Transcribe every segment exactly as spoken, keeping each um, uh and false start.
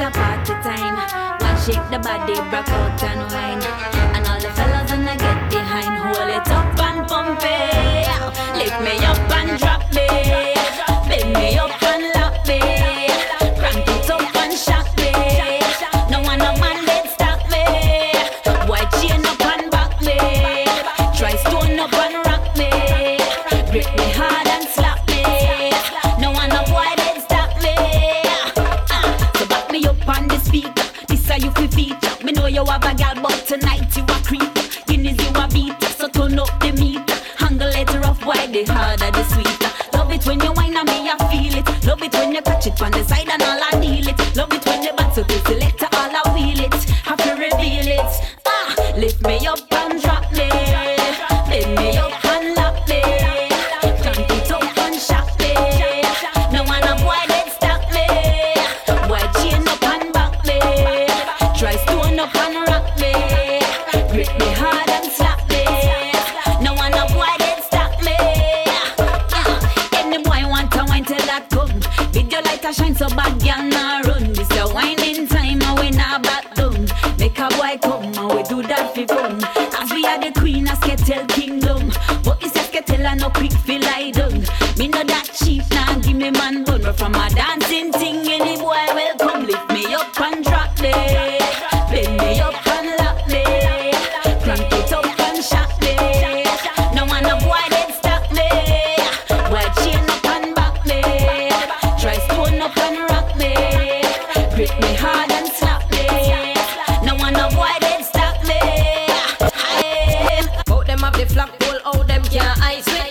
a party time. One shake the body, rock out and wine. And all the fellas wanna get behind. Hold it up and pump it. Lift me up and drop me. Bend me up and lock me. Crank it up and shock me. No one no man let stop me. White chain up and back me. Try stone up and rock me. Grip me hard and slap me. No one no boy let stop me. uh, So back me up on the speaker. This are you fi feature. Me know you have a gal but tonight you a creeper. Guineas you a beater. So turn up the meter. Angle it rough, why the harder the sweeter. Love it when you whine and me I feel it. Love it when you catch it from the side and all I deal it. Love it when you battle to selector all I wheel it. Have to reveal it. Ah, lift me up and drop me. Bend me up and lock me. Crank it up and shock me. No one a boy that stop me. White chain up and back me. Try stone up and rock me. Grip me hard and slap me. No one a boy that stop me. Ah, any boy want to wine till that come. Video light a shine so bad girl nah run. This a whining time and we nah back down. Make a boy come and we do that for fun. Cause we are the queen of Skettle Kingdom. But it's a Skettle and no quick feel lie down. Me know that cheap now give me man bun. But from a dancing thing any boy will come. Lift me up and drop me. Bend me up and lock me. Crank it up and shock me. No one a boy that stop me. White chain up and back me. Try stone up and rock me. Grip me hard and slap me. No one a boy that stop me. Out them have the flap pole, out them can't ice it.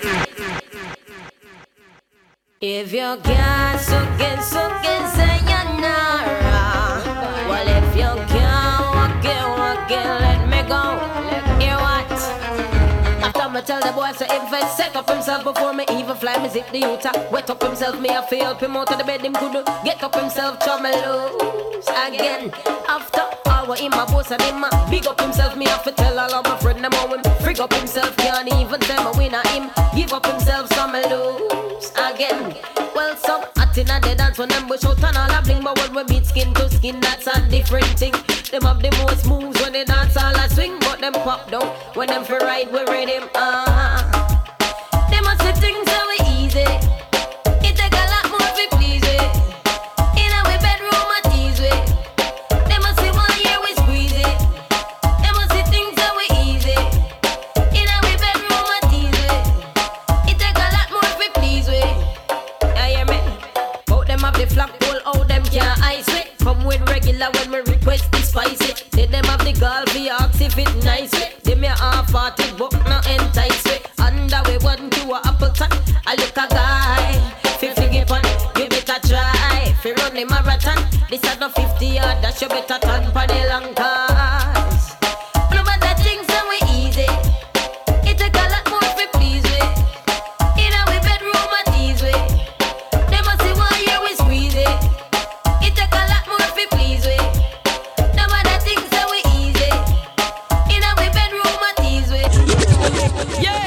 If you can't suck it, suck it, say you're not wrong. Well, if you can't walk it, walk it, let me go. Hear what? After me tell the boy so if I set up himself before me even fly me zip the Utah. Wet up himself, me I feel help him out of the bed, him could get up himself, try me loose again. After all what in my boss and him a big up himself, me have to tell all of my friend them how him frig up himself, can't even tell me win at him. Give up himself, so me lose again. Well, some hot inna the dance when them bush out and all a bling, but when we beat skin to skin, that's a different thing. Them have the most moves when they dance all a swing, but them pop down when them for ride we rhythm. Ah, uh. Them must say things so easy. It take a lot more to please it. In our bedroom a tease it. Them must say one year we squeeze it. Them must say things so easy. In our bedroom a tease it. It take a lot more to please it. I hear me. Out them have the flap pole, out them can't ice it. Come with regular when we request the spicy. They them have the gall for ask if it nice it. They me half party but no entice it. Under we one to a apple top. I look a guy, fifty give on, give it a try. If you run the marathon, this is no fifty yard, that you better turn for the long cars. No matter things so we easy. It take a lot more to please with. In our bedroom a tease with. They must see one year we squeeze it. It take a lot more to please with. No matter things so we easy. In our bedroom a tease with. Yeah.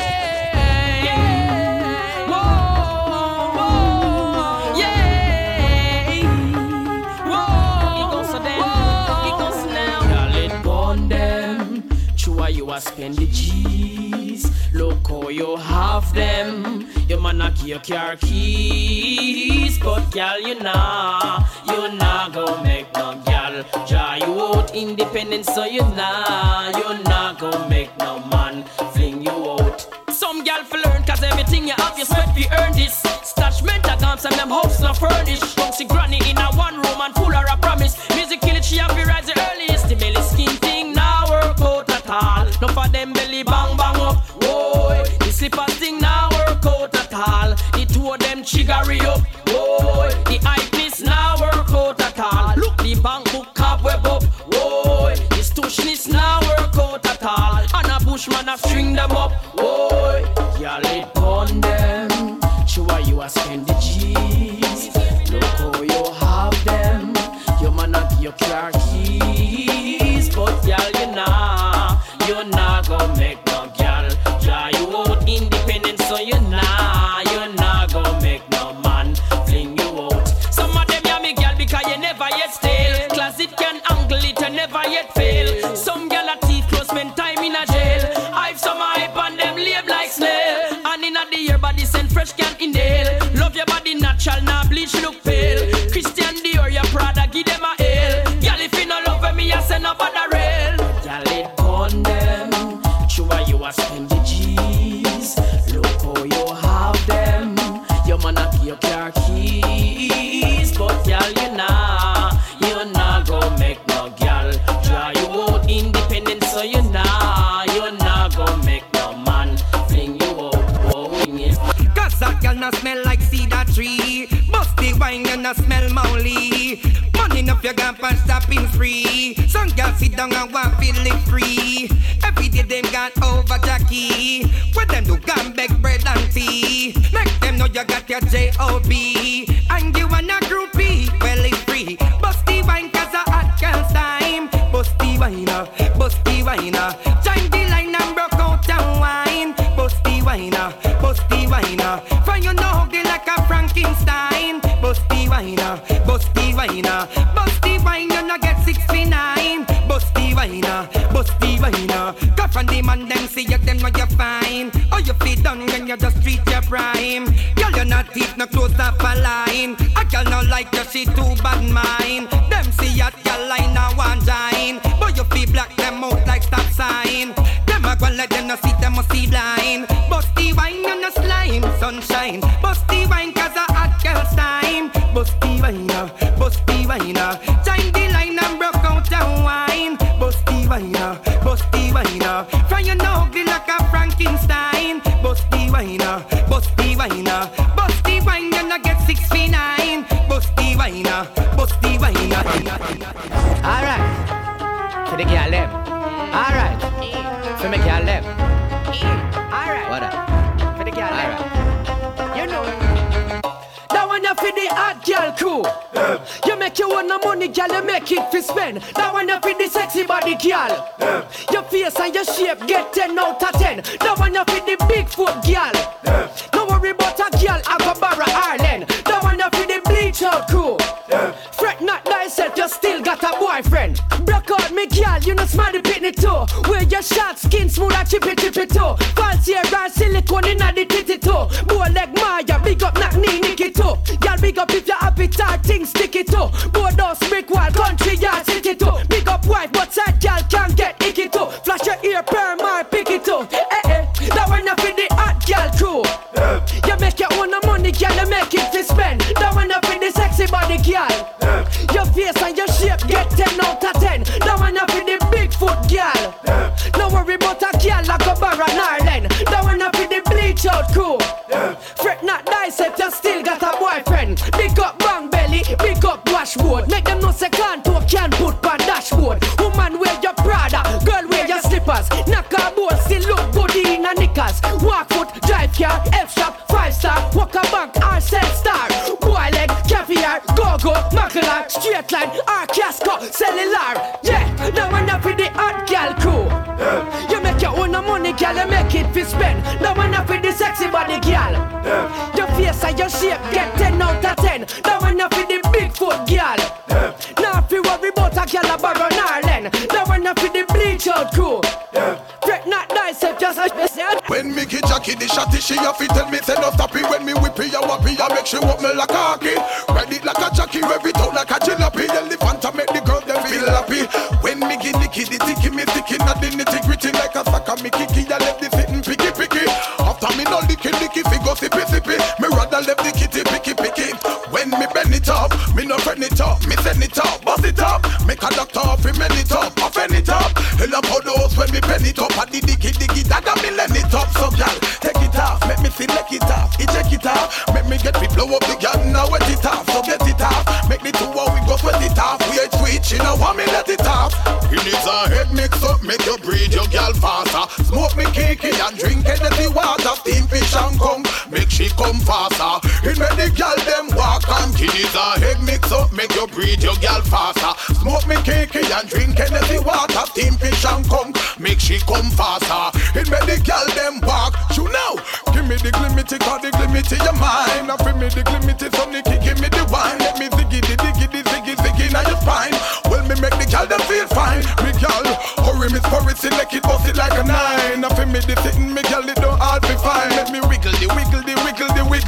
You a spend the G's. Look how you have them. Your man a give your car keys. But girl, you nah, you nah go make no girl draw you out independent, so you nah, you nah go make no man fling you out. Some girl fi learn, cause everything you have you sweat fi earn this. Stashment a gams and them house no furnish. Don't see granny in a one room and fool her a promise. Music kill it, she have to rise the earliest. The belly skin thing now work out at all. No for them belly bang bang up. Whoa, the slippers thing now work out at all. The two of them chiggery up. Whoa, the eyepiece now work out at all. Look the bank book cobweb up. Whoa, the stushness now work out at all. And a bushman a string them up. Whoa, y'all it on them. Sure you a spend the G's. Look how you have them. Your man a give your car keys. But y'all you nah, you nah go make no girl draw you out independent, so you nah, you nah go make no man fling you out. Some of them yeah me girl because you never yet stay. flesh can inhale. Love your body natural, now bleach look pale. Christian Dior, your Prada, give them a hail. Girl, if you no love me, I send up on the rail. Girl, it on them. Sure you a spend the G's. Look how you have them. Your man a your car keys, but girl, you nah, you nah go make no girl try you out independent, so you nah, you nah go make no man fling you out. Oh, yeah. Cause that girl not smell like cedar tree. Bust the wine and not smell molly. Money enough you got for shopping free. Some girls sit down and want feel it free. Every day them got over Jackie. When them do gun beg bread and tea. Make them know you got your J O B. And you want a groupie, well it's free. Bust the wine cause a hot girl's time. Bust the wine, uh, bust the wine, uh. Join the line and broke out and wine. Bust the wine, uh, bust the wine, uh. For you know ugly like a Frankenstein. Bust the wine, uh, bust the wine, uh. Bust the wine, you no get sixty-nine. Bust the wine, uh, bust the wine, uh. Go from the man them see you, them know you're fine. Oh, you feel done when you just treat your prime. Girl, you're not teeth, no close up a line. A girl no like you, she too bad mind. Them see at your line now one giant. But you feel black them out like stop sign. Them a go let them no see them must see blind. Bust the wine on the slime, sunshine. Bust the wine cause a hot girl's time. Bust the wine, uh, bust the wine, uh. Join the line and broke out and wine. Bust the wine, uh, bust the wine, uh. From you know ugly like a Frankenstein. Bust the wine, uh, bust the wine, uh. Bust the wine, you no get six feet nine. Bust the wine, uh, bust the wine, uh. Alright, for the girl them. Alright, for me girl them. Alright, what up? For the girl them. You know. That one you for the hot girl crew. Yeah. You make your own money, girl, you make it for spend. That one you for the sexy body girl. Yeah. Your face and your shape get ten out of ten. That one you for the big foot girl. Yeah. Don't worry about a girl, I go borrow Ireland. That one you for the bleach out crew. Yeah. Fret not thyself, you still got a boyfriend. Broke out me girl, you know smarty pitney too. Wear your short skin smooth and chippy chippy too. Fancy hair and silicone in the titty too. Boy leg Maya, big up knock knee Nicky too. Y'all big up if your appetite things sticky too. Board house, brick wall, country yard city too. Big up wife, but side y'all can get icky too. Flash your ear, per mar, pick it too. Eh eh, that one up in the hot girl crew. Yeah. You make your own money, girl, you make it to spend. That one up in the sexy body girl. Yeah. Your face and your shape get ten out of ten. That one up in the big foot girl. Yeah. Don't worry about a girl like a Baron Ireland. That one up in the bleach out crew. Yeah. Fret not thyself, you still got a boyfriend. Big up bang belly, big up washboard. Make them know say can't talk, can put on dashboard. Woman wear your Prada, girl wear your slippers. Knock a board, still look good in a knickers. Walk foot, drive car, F-shop, five star. Walk a bank, or sell star. Boy leg, caviar, go-go, macalar. Straight line, or casco, cellular. Yeah, now one up with the hot girl crew. Yeah. You make your own money, girl, you make it for spend. Now one up with the sexy body girl. Yeah. Your face and your shape get ten out of ten. Now one up with the big foot girl. Yeah. Now if you worry about a girl a Baron Ireland. Now one up with the bleach out crew. Yeah. Fret not thyself, just a when me get Jackie the shotty, she a fit tell me say no stop it. When me whip it, you wappy, I make she walk me like a hockey. Ride it like a Jackie, rev it out like a jalopy. Elephant to make the girl them feel happy. When me get the kid, the ticky, me sticky, not the nitty gritty like a sucker. Me kicky, I left the sitting picky picky. After me no licky licky, fi go sippy sippy. Me rather left the kitty picky picky. When me bend it up, me no friend it up. Me send it up, bust it up. Make a doctor off, me mend it up, off end it up. Hell up all those when me pen it up. I did diggy diggy, dagger me lend it up. So girl, take it off, make me feel like it off. Eject it off, make me get me blow up the gun. Now wet it off, so get it off. Make me two how we go sweat it off. We ain't switch, you know want me let it off. It needs a head mix up, make you breathe your girl faster. Smoke me cakey and drink energy water. Steam fish and come, make she come faster. It make the girl them walk and it needs a head mix up, make you breathe your girl faster. Smoke me cakey and drink energy water. Steam fish and come, make she come faster. It make the girl them walk. You know, give me the glimity, cause the glimity your mind. Now for me the glimity, so Nicky give me the wine. Let me ziggy the diggy the ziggy ziggy now your spine. Well me make the girl them feel fine. Me girl, hurry me for it, select it, bust it like a nine. Now for me the sitting, me girl it don't hard be fine. Let me wiggle the wiggle the wiggle the wiggle.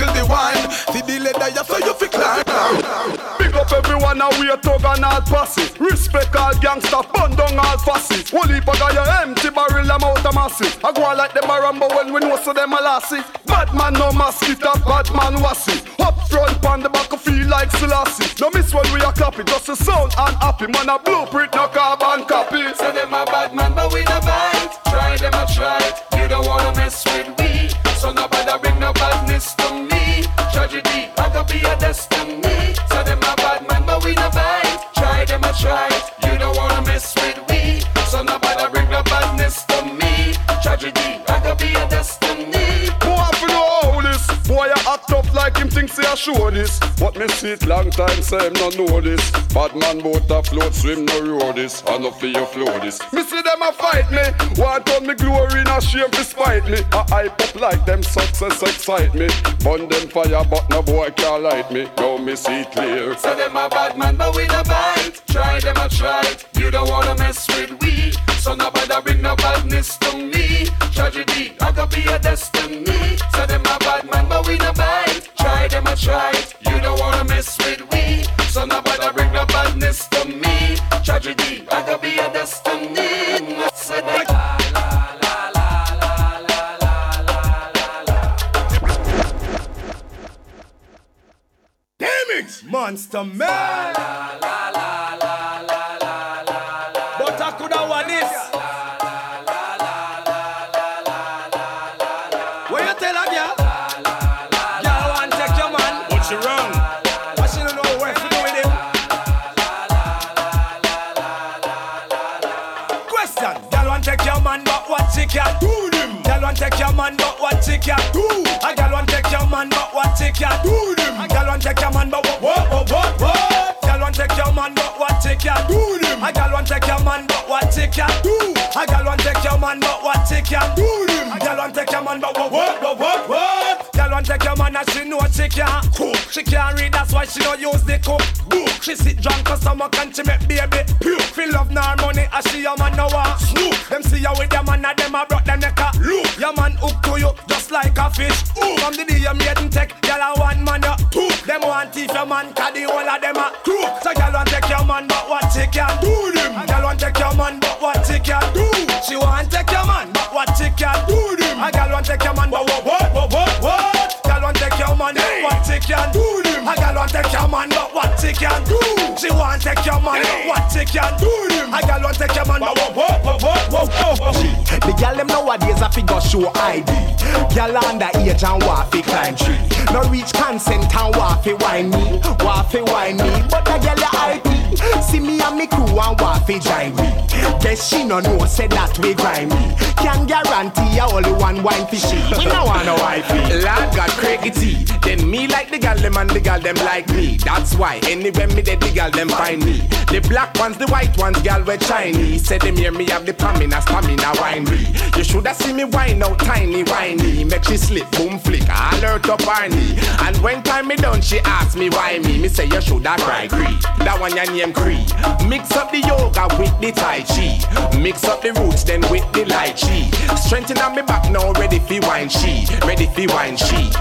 higher, so you fi climb. Big up everyone and we a thug and all posse. Respect all gangsta, burn down all fussy. Holy bag your empty barrel, them out of massive. I go on like them a rambo when we know so them a lassie. Bad man no mosquito, bad man wassy. Up front on the back, I feel like Selassie. No miss when we a clap it, just a sound and happy. Man a blueprint, no carbon copy. Say them a bad man, but we no bite. Try them a try. You don't wanna mess with me, so nobody bring no badness to me. Tragedy, I could be a destiny. Say them a bad man, but we no bite. Try them a try. You don't wanna mess with me, so nobody bring no badness to me. Tragedy, I could be a destiny. Who have to know all this? Boy, I act up like him thinks he a show this. But me see it long time, say him no know this. Bad man boat a float, swim no road this. I no feel you flow this. Me see them a fight me. Want on me glory, no shame to spite me. I hype up like them success excite me. Burn them fire, but no boy can't light me. Now me see it clear. Say them a bad man, but we no bite. Try them a try. You don't wanna mess with we, so nobody bring no badness to me. Tragedy, I could be a destiny. Say them a bad man, but we no bite. Try them a try. You don't wanna mess with we, so nobody bring no badness to me. Tragedy, I could be a destiny. Say them. Damn it, Monster Man. But I coulda won this. What you tell a girl? Girl want take your man. What's she wrong? But she don't know where to do with him. Question. Girl want take your man, but what she can do him? Girl want take your man, but what she can do? A girl want take your man, but what she can do him? A girl want take your man, but what what what what what? Girl want take your man, but what she can do him? A girl want take your man, but what she can do? A girl want take your man, but what she can do him? A girl want take your man, but what what what what what? Girl want take your man and she know she can't cook. She can't read, that's why she don't use the cook book. She sit drunk cause stomach and she make baby puke. Feel love nor money as she your man no want snoop. Them see you with your man and them a brought the neck a look. Your man hook to you just like a fish. Ooh. From the day you made him take, girl a one man you two. Them want thief your man cause the whole of them a crook. So girl want take your man but what she can do them. A girl want take your man but what she can do. She want take your man but what she can do them. A girl want take your man but what what what what what. Girl want take your man but what she can do them. A girl want take your man but what she can do. She want take your man but what she can do them. A girl want take your man but what what what what what. The girl them nowadays a figure show I D. Girl under age and waffy climb tree. No reach consent and waffy wine me, waffy wine me. But the girl ya I P. See me and me crew and waffy join me. Guess she no know say that we grind me. Can guarantee ya only one wine for she. We no want no wifey. Lord got crazy. Then me like the gal them and the gal them like me. That's why anywhere me dead the gal them find me. The black ones, the white ones, gal we Chinese. Say them hear me have the stamina, stamina winery. You shoulda see me wine out tiny whiny. Make she slip, boom flick, all hurt up her knee. And when time me done, she ask me why me. Me say you shoulda cry Cree. That one your name Cree. Mix up the yoga with the Tai Chi. Mix up the roots then with the lychee. Strengthen on me back now, ready for wine she. Ready for wine she.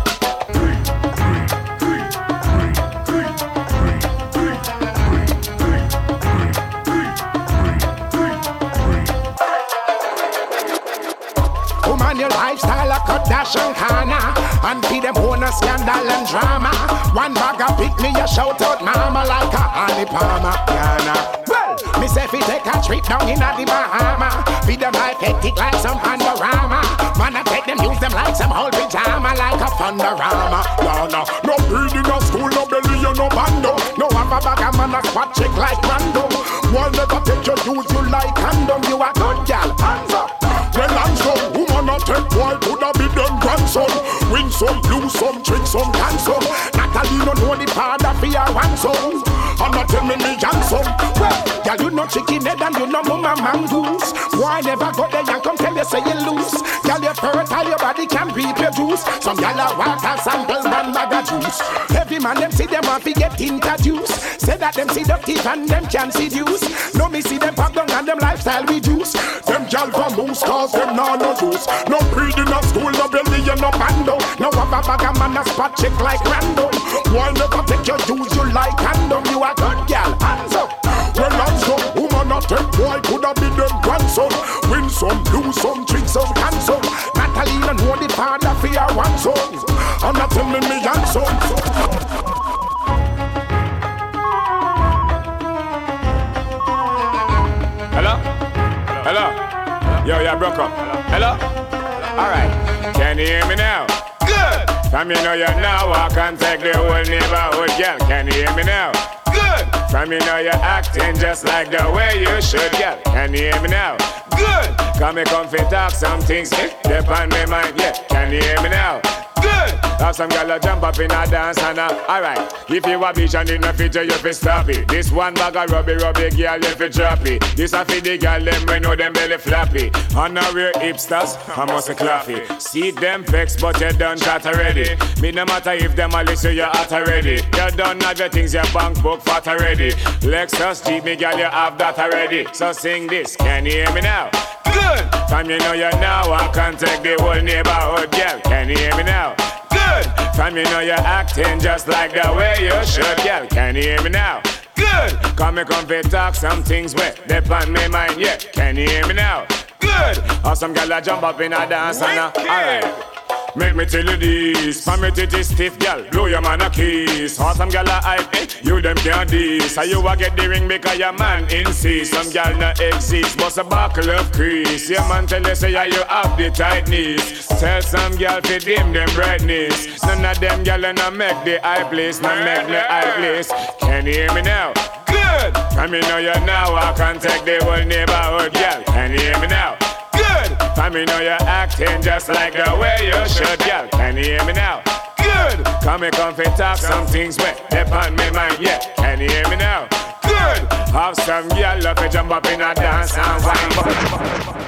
Woman, your lifestyle a cut dash and corner. And feed them own a scandal and drama. One bag of pick me, you shout out mama like a honey palmer. Yana. Well, me say fi take a trip down in a the Bahama. Feed them like hectic like some panorama. Man, I take them, use them like some whole pajama like a thunderama. Yana. No breeding, no school, no belly, no bando. No have a bag of man a spot check like random. One never take your use you like condom. You a good gal, hands up. Well, I'm some woman a take boy coulda be them grandson. Win some, lose some, trick some, cancel. Natalie no know the father for your one son. I'm not tell me me Johnson. Well, girl you no chicken head and you no mama mongoose. Why never go there and come tell you say you lose? Girl you fertile, your body can reproduce. Some girl a water samples than bag of juice. Every man them see them want to get introduced. Say that them seductive and them can seduce. No me see them pop down and them lifestyle reduce. Them girl from moose cause them nah no juice. No breed in a school, no belly you no bando. Now have a bag of man a spot chick like random. Why never take your use you like condom? You a good girl, hands up. Well, hands up. Woman a take boy coulda be them grandson. Win some, lose some, trick some, cancel. Natalie no know the father for your one son. I'm not telling me handsome. Hello? Hello? Yo, yeah, broke up. Hello? Alright. Can you hear me now? Good! From you know you now walk and take the whole neighborhood, girl. Can you hear me now? Good! From you know you're acting just like the way you should, girl. Can you hear me now? Good! Come and come fit talk some things, eh? Dep on my mind, yeah. Can you hear me now? Good! Have some gyal jump up in a dance and a alright. If you a bitch and in a feature, you fi stop it. This one bag of rubby rubby gyal, you fi drop it. This a fi the gyal them when know them belly floppy. On a real hipsters, I must clap it. See them pecs, but you done chat already. Me no matter if them a listen, you hot already. You done have your things, your bank book fat already. Lexus Jeep, me gyal, you have that already. So sing this, can you hear me now? Good! From you know you now, I can take the whole neighborhood, girl. Can you hear me now? Good! From you know you're acting just like the way you should, girl. Can you hear me now? Good! Come and come and talk some things wet. Dep on my mind, yeah. Can you hear me now? Good! Awesome girl I jump up in a dance and a alright. Make me tell you this, for me titty stiff, girl, blow your man a kiss. Awesome girl a hype, eh, you them can't diss. So you a get the ring because your man insist. Some girl not exist, but a buckle of crease. Your man tell you say yeah, you have the tightness. Tell some girl to dim them brightness. None of them girl no make the high place, no make the high place. Can you hear me now? Good! I mean know you now, I can take the whole neighborhood, girl. Can you hear me now? Good! I mean know you're acting just like the way you should, girl. Can you hear me now? Good! Come and come and talk some things wet. Dep on my mind, yeah. Can you hear me now? Good! Have some girl love to jump up in a dance and wine.